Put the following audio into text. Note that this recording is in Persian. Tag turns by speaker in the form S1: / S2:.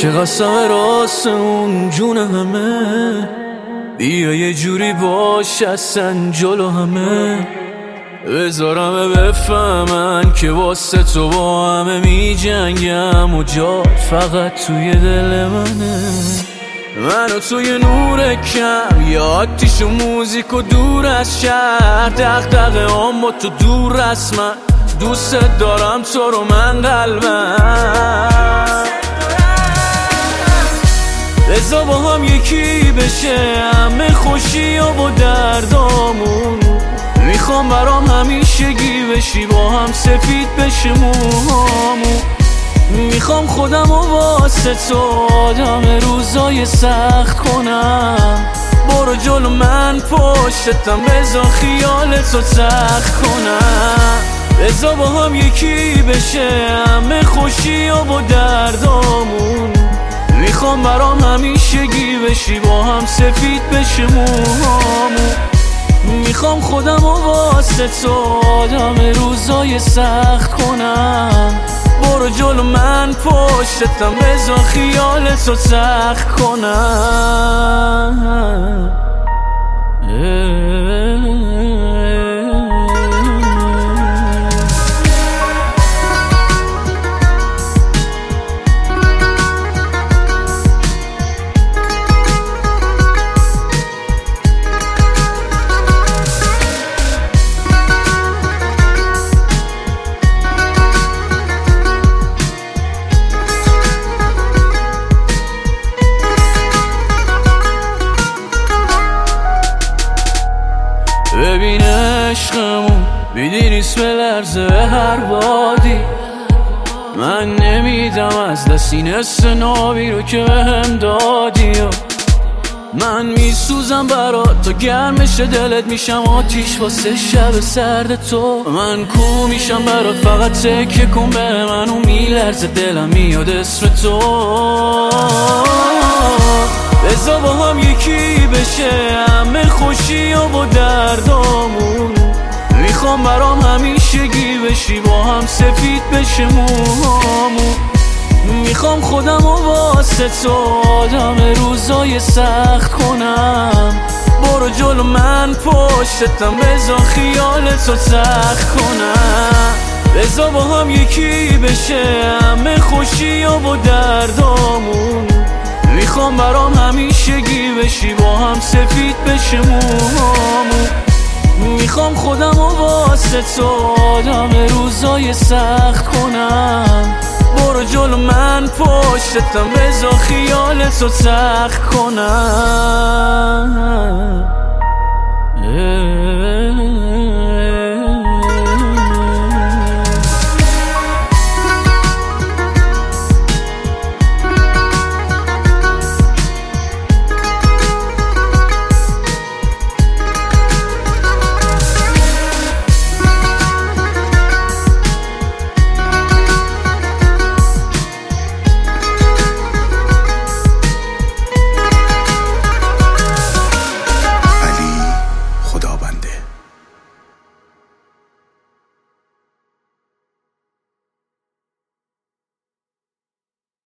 S1: که قسم راست اون جون همه، بیا یه جوری باش اصلا جلو همه، بذارم بفهمن که واسه تو با همه می جنگم و جا فقط توی دل منه. من و توی نور کم، یه آتیش و موزیک و دور از شهر، دغدغه هم با تو دور از من، دوست دارم تو رو من قلبم. بذار با هم یکی بشه همه خوشی و با دردامون، میخوام برام همیشگی بشی با هم سفید بشه موهامون، میخوام خودم و واسه تو آدم روزای سخت کنم، برو جلو من پشتم بذار خیال تو سخت کنم. بذار با هم یکی بشه همه خوشی و با دردامون، میخوام برام همیشگی بشی با هم سفید بشه موهامون، میخوام خودم و واسه تو آدم روزای سخت کنم، برو جلو من پشتم بذار خیال تو سخت کنم. ببین عشقمون بیدی نیست به لرزه هر بادی، من نمیدم از دست این حس نابی رو که بهم دادی، من میسوزم برات تو گرمش دلت میشم آتیش واسه شب سرد تو، من کو میشم برات فقط تکیه کن به من و میلرزه دلم میاد اسم تو. بذار با هم یکی بشه همه خوشی و با دردامون، میخوام برام همیشگی بشی با هم سفید بشه موهامون، میخوام خودم و واسه تو آدم روزای سخت کنم، برو جلو من پشتم بذار خیال تو سخت کنم. بذار با هم یکی بشه همه خوشی و با دردامون، میخوام برام همیشگی بشی با هم سفید بشه موهامون، میخوام خودم و واسه تو آدم روزای سخت کنم، برو جلو من پشتم بذار خیال تو سخت کنم.